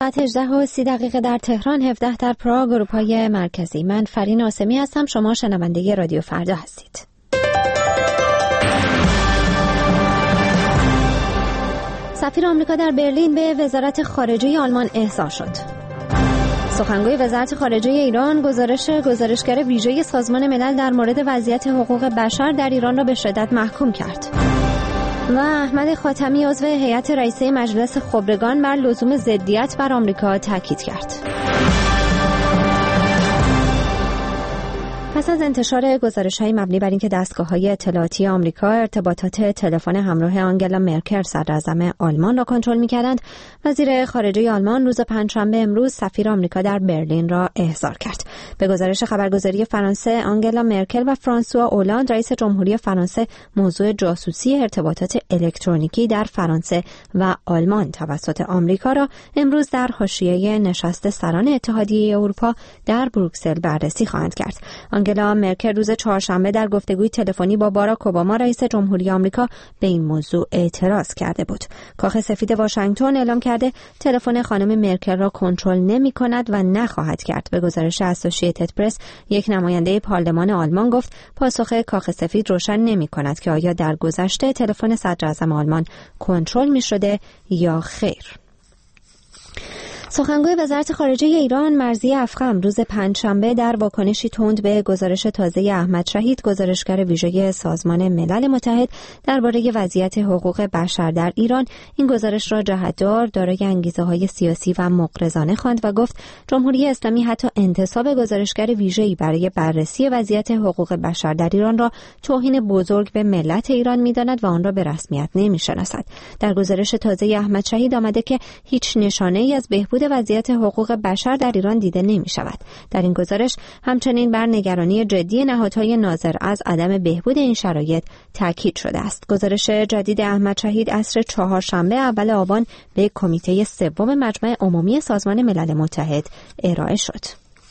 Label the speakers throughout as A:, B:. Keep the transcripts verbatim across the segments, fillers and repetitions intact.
A: ساعت هجده و سی دقیقه در تهران، هفده در پراگ، اروپای مرکزی. من فرین آسمی هستم. شما شنونده رادیو فردا هستید. سفیر آمریکا در برلین به وزارت خارجه آلمان احضار شد. سخنگوی وزارت خارجه ایران گزارش گزارشگر ویژه سازمان ملل در مورد وضعیت حقوق بشر در ایران را به شدت محکوم کرد. و احمد خاتمی عضو هیئت رئیسه مجلس خبرگان بر لزوم ضدیت بر آمریکا تاکید کرد. پس از انتشار گزارش‌های مبنی بر اینکه دستگاه‌های اطلاعاتی آمریکا ارتباطات تلفن همراه آنگلا مرکل صدراعظم آلمان را کنترل می‌کردند، وزیر خارجه آلمان روز پنجشنبه امروز سفیر آمریکا در برلین را احضار کرد. به گزارش خبرگزاری فرانسه، آنگلا مرکل و فرانسوا اولاند رئیس جمهوری فرانسه موضوع جاسوسی ارتباطات الکترونیکی در فرانسه و آلمان توسط آمریکا را امروز در حاشیه نشست سران اتحادیه اروپا در بروکسل بررسی خواهند کرد. آنگلا مرکل روز چهارشنبه در گفتگوی تلفنی با باراک اوباما رئیس جمهوری آمریکا به این موضوع اعتراض کرده بود. کاخ سفید واشنگتن اعلام کرده تلفن خانم مرکل را کنترل نمی‌کند و نخواهد کرد. به گزارش اسوسییتد پرس، یک نماینده پارلمان آلمان گفت پاسخ کاخ سفید روشن نمی‌کند که آیا در گذشته تلفن صدراعظم آلمان کنترل می‌شده یا خیر. سخنگوی وزارت خارجه ایران مرضیه افخم روز پنجشنبه در واکنشی تند به گزارش تازه احمد شهید گزارشگر ویژه سازمان ملل متحد درباره وضعیت حقوق بشر در ایران این گزارش را جهتدار، دارای انگیزه‌های سیاسی و مغرضانه خواند و گفت جمهوری اسلامی حتی انتصاب گزارشگر ویژه‌ای برای بررسی وضعیت حقوق بشر در ایران را توهین بزرگ به ملت ایران می‌داند و آن را به رسمیت نمی‌شناسد. در گزارش تازه احمد شهید آمده که هیچ نشانه‌ای از بهبود وضعیت حقوق بشر در ایران دیده نمی شود. در این گزارش همچنین بر نگرانی جدی نهادهای ناظر از عدم بهبود این شرایط تاکید شده است. گزارش جدید احمد شهید عصر چهارشنبه اول آبان به کمیته سوم مجمع عمومی سازمان ملل متحد ارائه شد.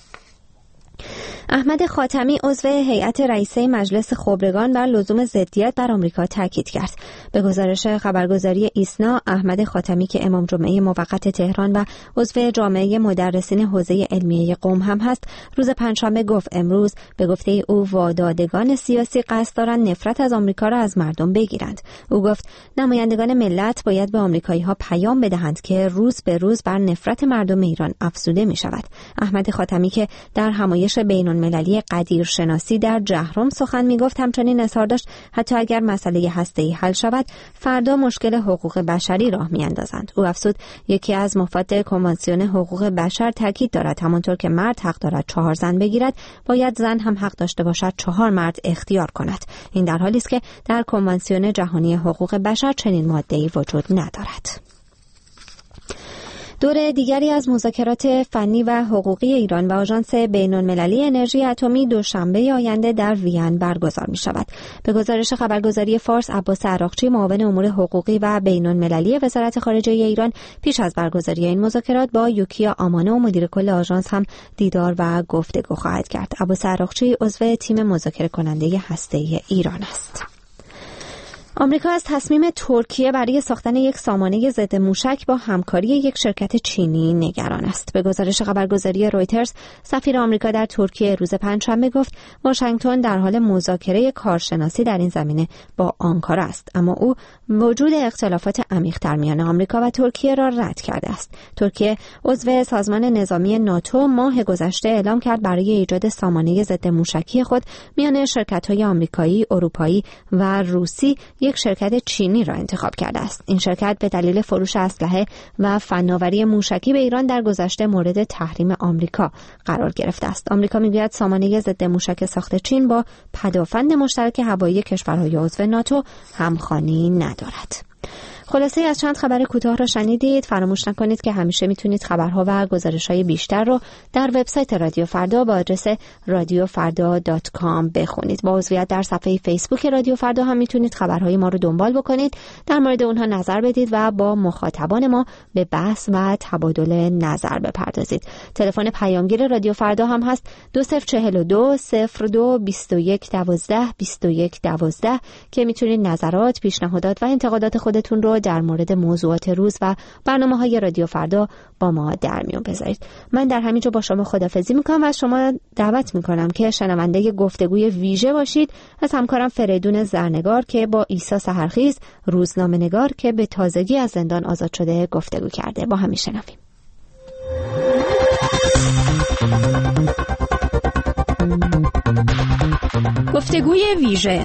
A: احمد خاتمی عضو هیئت رئیسه مجلس خبرگان بر لزوم ضدیت بر آمریکا تاکید کرد. به گزارش خبرگزاری ایسنا، احمد خاتمی که امام جمعه موقت تهران و عضو جامعه مدرسین حوزه علمیه قم هم هست، روز پنجشنبه گفت امروز به گفته او وادادگان سیاسی قصد دارند نفرت از آمریکا را از مردم بگیرند. او گفت نمایندگان ملت باید به آمریکایی‌ها پیام بدهند که روز به روز بر نفرت مردم ایران افزوده می‌شود. احمد خاتمی که در همایش بین المللی قدیرشناسی در جهرم سخن میگفت همچنین اظهار داشت حتی اگر مسئله هسته‌ای حل شود فردا مشکل حقوق بشری راه میاندازند. او افزود یکی از مفاد کنوانسیون حقوق بشر تاکید دارد همانطور که مرد حق دارد چهار زن بگیرد باید زن هم حق داشته باشد چهار مرد اختیار کند. این در حالی است که در کنوانسیون جهانی حقوق بشر چنین ماده‌ای وجود ندارد. دور دیگری از مذاکرات فنی و حقوقی ایران و آژانس بین‌المللی انرژی اتمی دوشنبه آینده در وین برگزار می شود. به گزارش خبرگزاری فارس، عباس عراقچی معاون امور حقوقی و بین‌المللی وزارت خارجه ایران پیش از برگزاری این مذاکرات با یوکیا آمانه و مدیر کل آژانس هم دیدار و گفتگو خواهد کرد. عباس عراقچی عضو تیم مذاکره کننده هسته‌ای ایران است. آمریکا از تصمیم ترکیه برای ساختن یک سامانه ضد موشک با همکاری یک شرکت چینی نگران است. به گزارش خبرگزاری رویترز، سفیر آمریکا در ترکیه روز پنجشنبه گفت واشنگتن در حال مذاکره کارشناسی در این زمینه با آنکارا است، اما او وجود اختلافات عمیق‌تر میان آمریکا و ترکیه را رد کرده است. ترکیه عضو سازمان نظامی ناتو ماه گذشته اعلام کرد برای ایجاد سامانه ضد موشکی خود میان شرکت‌های آمریکایی، اروپایی و روسی یک شرکت چینی را انتخاب کرده است. این شرکت به دلیل فروش اسلحه و فناوری موشکی به ایران در گذشته مورد تحریم آمریکا قرار گرفته است. آمریکا میگوید سامانه ضد موشک ساخت چین با پدافند مشترک هوایی کشورهای عضو ناتو همخوانی ندارد. خلاصه از چند خبر کوتاه را شنیدید. فراموش نکنید که همیشه میتونید خبرها و گزارش‌های بیشتر رو در وبسایت رادیو فردا با آدرس رادیو فردا دات کام بخونید. با عضویت در صفحه فیسبوک رادیو فردا هم میتونید خبرهای ما رو دنبال بکنید، در مورد اونها نظر بدید و با مخاطبان ما به بحث و تبادل نظر بپردازید. تلفن پیامگیر رادیو فردا هم هست دو صفر چهل و دو صفر دو بیست و یک دوازده بیست و یک دوازده که میتونید نظرات، پیشنهادات و انتقادات خودتون رو رو در مورد موضوعات روز و برنامه‌های رادیو فردا با ما در میون بذارید. من در همینجا با شما خداحافظی میکنم و از شما دعوت میکنم که شنونده گفتگوی ویژه باشید از همکارم فریدون زرنگار که با عیسی سحرخیز، روزنامه‌نگار که به تازگی از زندان آزاد شده، گفتگو کرده. با هم میشنویم. گفتگوی ویژه.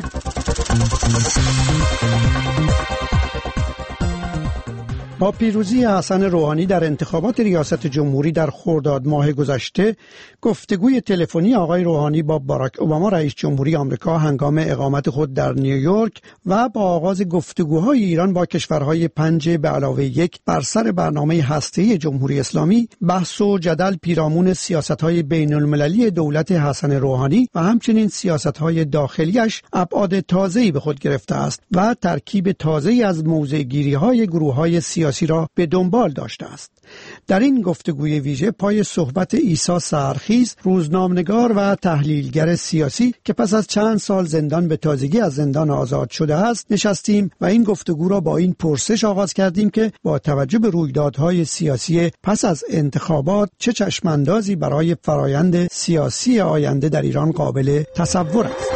B: با پیروزی حسن روحانی در انتخابات ریاست جمهوری در خرداد ماه گذشته، گفتگوی تلفنی آقای روحانی با باراک اوباما رئیس جمهوری آمریکا هنگام اقامت خود در نیویورک و با آغاز گفتگوهای ایران با کشورهای پنج به علاوه یک بر سر برنامه هسته‌ای جمهوری اسلامی، بحث و جدل پیرامون سیاست‌های بین‌المللی دولت حسن روحانی و همچنین سیاست‌های داخلیش ابعاد تازه‌ای به خود گرفته است و ترکیب تازه‌ای از موضع‌گیری‌های گروه‌های سیاسی را به دنبال داشته است. در این گفتگوی ویژه پای صحبت عیسی سحرخیز، روزنامه‌نگار و تحلیلگر سیاسی که پس از چند سال زندان به تازگی از زندان آزاد شده است نشستیم و این گفتگو را با این پرسش آغاز کردیم که با توجه به رویدادهای سیاسی پس از انتخابات چه چشماندازی برای فرایند سیاسی آینده در ایران قابل تصور است.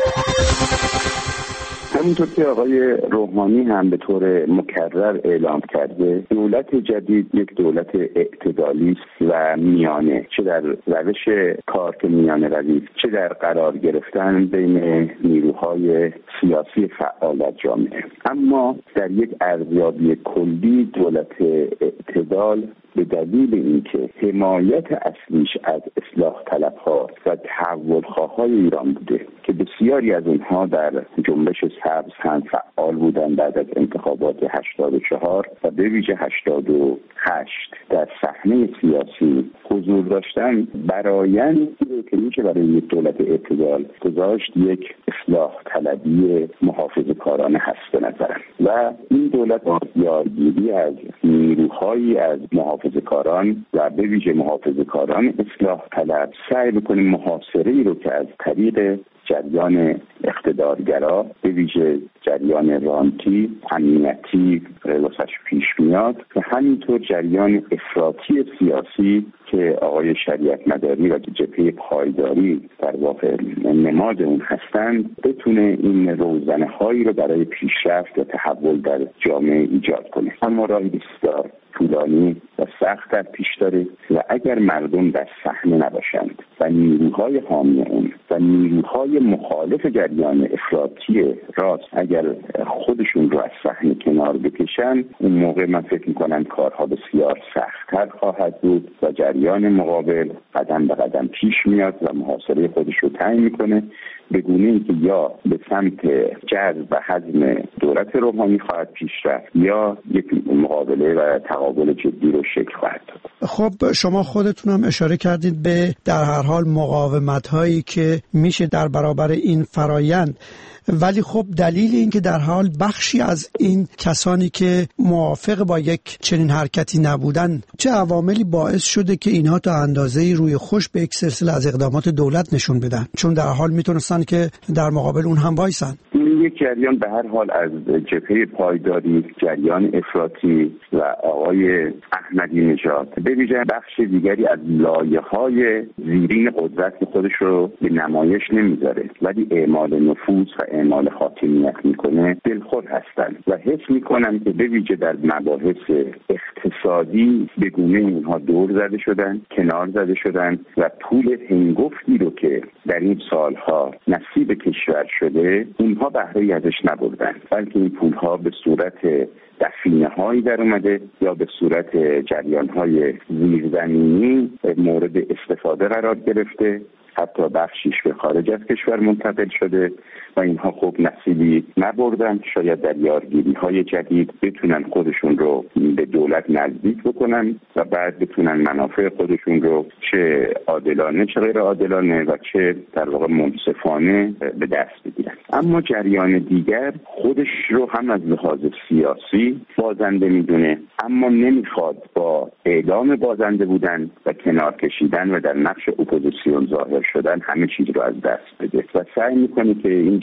C: همونطور که آقای روحانی هم به طور مکرر اعلام کرده، دولت جدید یک دولت اعتدالی است و میانه، چه در روش کار که میانه روی، چه در قرار گرفتن بین نیروهای سیاسی فعال در جامعه. اما در یک ارزیابی کلی دولت اعتدال به دلیل اینکه حمایت اصلیش از اصلاح طلبها و تحول خواهای ایران بوده که بسیاری از اونها در جنبش سبز هم فعال بودن بعد از انتخابات هشتاد و چهار و به ویژه هشتاد و هشت در صحنه سیاسی حضور داشتن، برآیندی که میشه برای یک دولت اعتدال گذاشت یک اصلاح طلبی محافظه‌کارانه هست به نظرم. و این دولت با یارگیری از نیروهایی از محافظه‌کاران و به ویژه محافظه‌کاران اصلاح طلب سعی بکنه محاصره‌ای رو که از طریق جریان اقتدارگرا به ویژه جریان رانتی امنیتی واسش پیش میاد و همینطور جریان افراطی سیاسی که آقای شریعت مداری و جبهه پایداری در واقع نماد اون هستند بتونه این روزنه هایی رو برای پیشرفت و تحول در جامعه ایجاد کنه. اما راهی بسیار طولانی و سخت در پیش داره و اگر مردم در صحنه نباشند و نیروهای حامی اون و نیروهای مخالف جریان افراطی راست اگر خودشون رو از صحنه کنار بکشن، اون موقع من فکر میکنم کارها بسیار سخت‌تر خواهد بود و جریان مقابل قدم به قدم پیش میاد و محاصره خودش رو تعیین میکنه، به گونه‌ای که یا به سمت جذب و هضم دولت روحانی خواهد پیش رفت یا یک مقابله و تقابل جدی رو شکل خواهد داد.
B: خب شما خودتون هم اشاره کردید به در هر حال مقاومت هایی که میشه در برابر این فرایند، ولی خب دلیل این که در حال بخشی از این کسانی که موافق با یک چنین حرکتی نبودن، چه عواملی باعث شده که اینها تا اندازه‌ای روی خوش به یک سلسله از اقدامات دولت نشون بدن، چون در حال میتونستن که در مقابل اون هم وایسن؟
C: یک جریان به هر حال از جبهه پایداری، جریان افراطی و آقای احمدی نژاد به ویژه بخش دیگری از لایه‌های زیرین قدرت خودش رو به نمایش نمیذاره ولی اعمال نفوذ و اعمال حاکمیت میکنه دلخور هستند و حس میکنن که به ویژه در مباحث اقتصادی به گونه اینها دور زده شدن، کنار زده شدن و پول هنگفتی رو که در این سالها نصیب کشور شده اونها بهره ازش نبردن، بلکه این پولها به صورت دفینه هایی در اومده یا به صورت جریان های زیرزمینی مورد استفاده قرار گرفته، حتی بخشیش به خارج از کشور منتقل شده و اینها خوب نصیبی نبردن. شاید در یارگیری های جدید بتونن خودشون رو به دولت نزدیک بکنن و بعد بتونن منافع خودشون رو چه عادلانه چه غیر عادلانه و چه در واقع منصفانه به دست بگیرن. اما جریان دیگر خودش رو هم از لحاظ سیاسی بازنده میدونه اما نمیخواد با اعلام بازنده بودن و کنار کشیدن و در نقش اپوزیسیون ظاهر شدن همه چیز رو از دست بده و سعی میکنه که این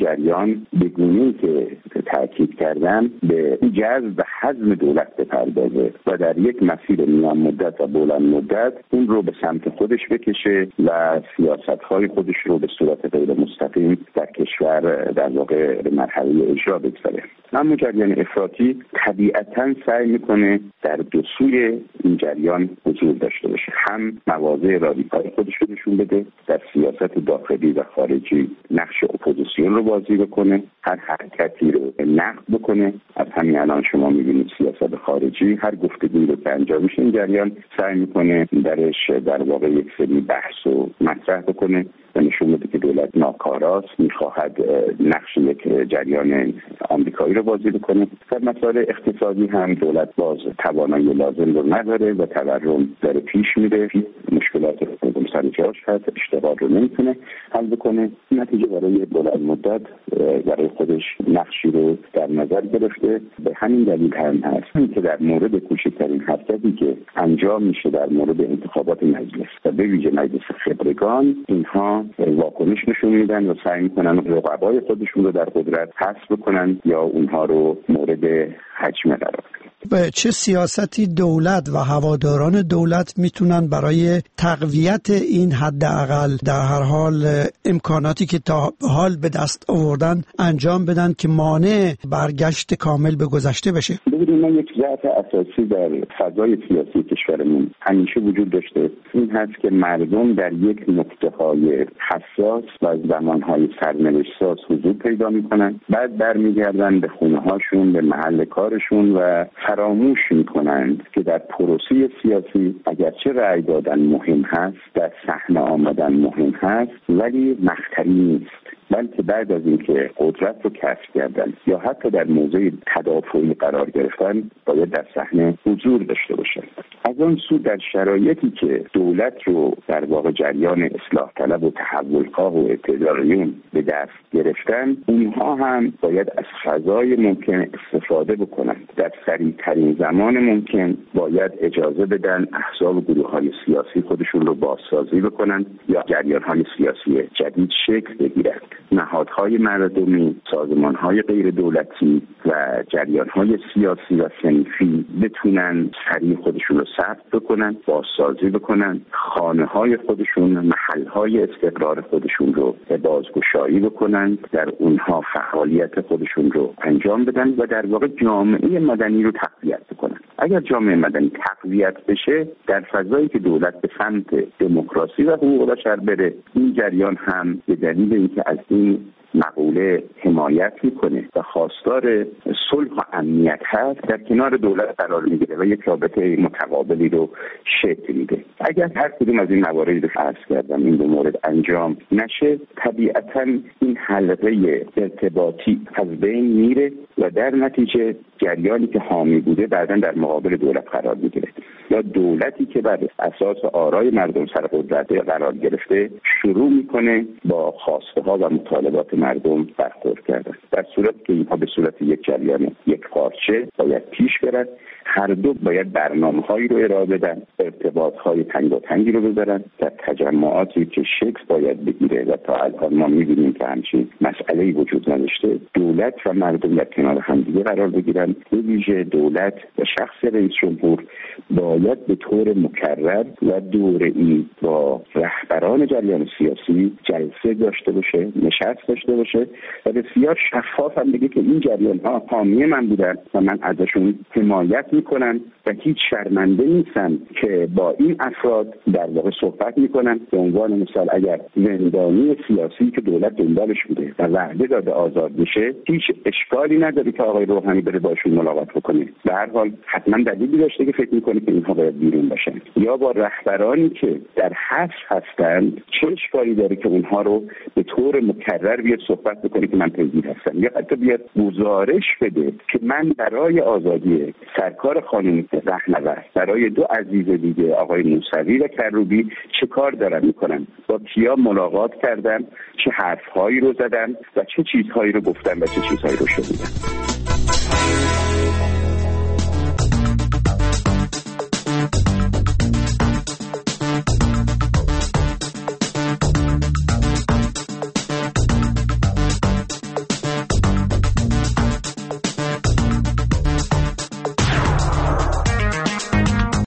C: جریان به گونه‌ای که تاکید کردن به جذب و حزم دولت بپردازه و در یک مسیر میان مدت و بلند مدت اون رو به سمت خودش بکشه و سیاست‌های خودش رو به صورت غیر مستقیم در کشور در واقع به مرحله اجرا بگذاره. اما جریان افراطی طبیعتاً سعی میکنه در دو سوی این جریان حضور داشته باشه، هم مواضع رادیکال خودش رو نشون بده، در سیاست داخلی و خارجی نقش اپوزیسیون رو بازی بکنه، هر حرکتی رو نقد بکنه. از همین الان شما میبینید سیاست خارجی هر گفتگویی رو که انجام میشه این جریان سعی میکنه درش در واقع یک سری بحث و مطرح بکنه و نشون بده که دولت ناکاراست، میخواهد نقش یک جریان آمریکایی رو بازی بکنه. در مسائل اقتصادی هم دولت باز توانایی لازم رو نداره و تورم داره پیش میره، مشکلات مردم سر جاش هست، اشتغال رو نمیتونه حل بکنه. نتیجه برای بلند مدت برای خودش نقشی رو در نظر گرفته. به همین دلیل هم هست که در مورد کوچکترین حرکتی که انجام میشه در مورد انتخابات مجلس و به ویژه مجلس خبرگان، اینها واکنش نشون میدن و سعی میکنن رقبای خودشون رو در قدرت حذف بکنن یا اونها رو مورد حجم قرار بدن.
B: به چه سیاستی دولت و هواداران دولت میتونن برای تقویت این حداقل در هر حال امکاناتی که تا حال به دست آوردن انجام بدن که مانع برگشت کامل به گذشته بشه؟
C: ببینید، ما یک ضعف اساسی در فضای سیاسی کشورمون همیشه وجود داشته، این هست که مردم در یک نقطه‌های حساس و زمانهای سرنوشت‌ساز حضور پیدا میکنن، بعد برمیگردن به خونه‌هاشون، به محل کارشون و فراموش میکنند که در پروسه سیاسی اگرچه رأی دادن مهم هست، در صحنه آمدن مهم هست، ولی مقطعی نیست، بلکه بعد از اینکه قدرت رو کسب کردن یا حتی در موضع تدافعی قرار گرفتن باید در صحنه حضور داشته باشن. از آن سو در شرایطی که دولت رو در واقع جریان اصلاح طلب و تحولخواه و اعتدالیون به دست گرفتن، اونها هم باید از فضای ممکن استفاده بکنن. در سریعترین زمان ممکن باید اجازه بدن احزاب و گروه‌های سیاسی خودشون رو بازسازی بکنن یا جریان‌های سیاسی جدید شکل بگیرند. نهادهای مردمی، سازمان‌های غیر دولتی و جریان‌های سیاسی و صنفی بتونن سریع خودشون رو ثبت بکنن، بازسازی بکنن، خانه‌های خودشون، محل‌های استقرار خودشون رو بازگشایی بکنن، در اونها فعالیت خودشون رو انجام بدن و در واقع جامعه مدنی رو تقویت بکنن. اگر جامعه مدنی تقویت بشه، در فضایی که دولت به سمت دموکراسی و حقوق بشر بره، این جریان هم به دلیل اینکه از این مقوله حمایت میکنه و خواستار صلح و امنیت هست، در کنار دولت قرار میگیره و یک رابطه متقابلی رو شکل میده. اگر هر کدوم از این موارد رو فرض کردم این دو مورد انجام نشه، طبیعتاً این حلقه ارتباطی از بین میره و در نتیجه جریانی که حامی بوده بعداً در مقابل دولت قرار میگیره یا دولتی که بر اساس آرای مردم سر قدرت قرار گرفته شروع میکنه با خواسته ها و مطالبات مردم برخورد کردن، در صورتی که اینها به صورت یک جریان یک پارچه باید پیش برد. هر دو باید برنامه‌هایی رو ارائه بدن، ارتباط‌های تنگاتنگی رو بذارن، در تجمعاتی که شکل باید بگیره و تا الان ما می‌بینیم که همچین مسئله‌ای وجود نداشته، دولت و مردم در کنار همدیگه قرار بگیرن. به ویژه دولت و شخص رئیس جمهور باید به طور مکرر و دوره‌ای با رهبران جریان سیاسی جلسه داشته باشه، نشست داشته باشه و بسیار شفاف هم بگه که این جریان‌ها حامی من بودن و من ازشون حمایت میکنن و هیچ شرمنده نیستن که با این افراد در واقع صحبت میکنن. به عنوان مثال اگر زندانی سیاسی که دولت دنبالش بوده و وعده داده آزاد بشه، هیچ اشکالی نداره که آقای روحانی بره باشون ملاقات بکنه. به هر حال حتما دلیلی داشته که فکر میکنه که اینها باید بیرون باشن. یا با رهبرانی که در حبس هستند، چه اشکالی داره که اونها رو به طور مکرر بیاد صحبت بکنه که من پیگیر هستم، یا حتی بیاد گزارش بده که من برای آزادی سرکار خانم رهنورد، برای دو عزیز دیگه آقای موسوی و کروبی چه کار دارن میکنن، با کیا ملاقات کردن، چه حرفهایی رو زدن و چه چیزهایی رو گفتن و چه چیزهایی رو شنیدن.